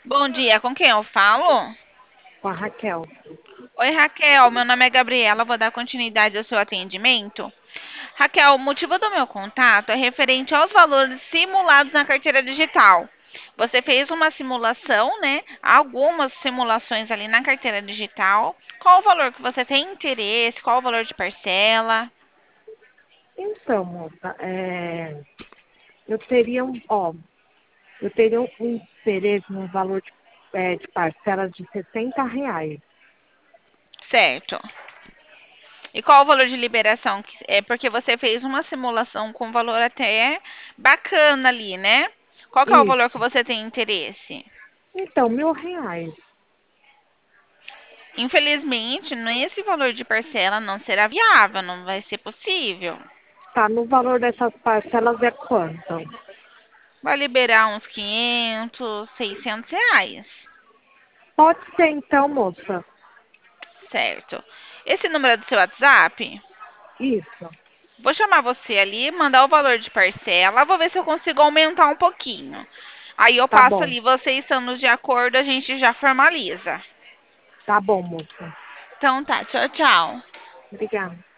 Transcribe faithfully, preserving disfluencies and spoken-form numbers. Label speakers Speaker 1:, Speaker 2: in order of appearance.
Speaker 1: Bom dia, com quem eu falo?
Speaker 2: Com a Raquel.
Speaker 1: Oi, Raquel, meu nome é Gabriela, vou dar continuidade ao seu atendimento. Raquel, o motivo do meu contato é referente aos valores simulados na carteira digital. Você fez uma simulação, né? Algumas simulações ali na carteira digital. Qual o valor que você tem interesse? Qual o valor de parcela?
Speaker 2: Então, moça, é, eu teria um, ó, eu teria um um interesse no valor de, é, de parcelas de sessenta reais.
Speaker 1: Certo. E qual o valor de liberação? É porque você fez uma simulação com valor até bacana ali, né? Qual que é o valor que
Speaker 2: Isso.
Speaker 1: você tem interesse?
Speaker 2: Então, mil reais.
Speaker 1: Infelizmente, nesse valor de parcela não será viável, não vai ser possível.
Speaker 2: Tá, no valor dessas parcelas é quanto?
Speaker 1: Vai liberar uns quinhentos, seiscentos reais,
Speaker 2: Pode ser então, moça.
Speaker 1: certo? Esse número é do seu WhatsApp?
Speaker 2: Isso.
Speaker 1: Vou chamar você ali, mandar o valor de parcela, vou ver se eu consigo aumentar um pouquinho. Aí eu
Speaker 2: Tá
Speaker 1: passo
Speaker 2: bom.
Speaker 1: ali, vocês estando de acordo, a gente já formaliza.
Speaker 2: Tá bom, moça.
Speaker 1: Então tá, tchau, tchau.
Speaker 2: Obrigada.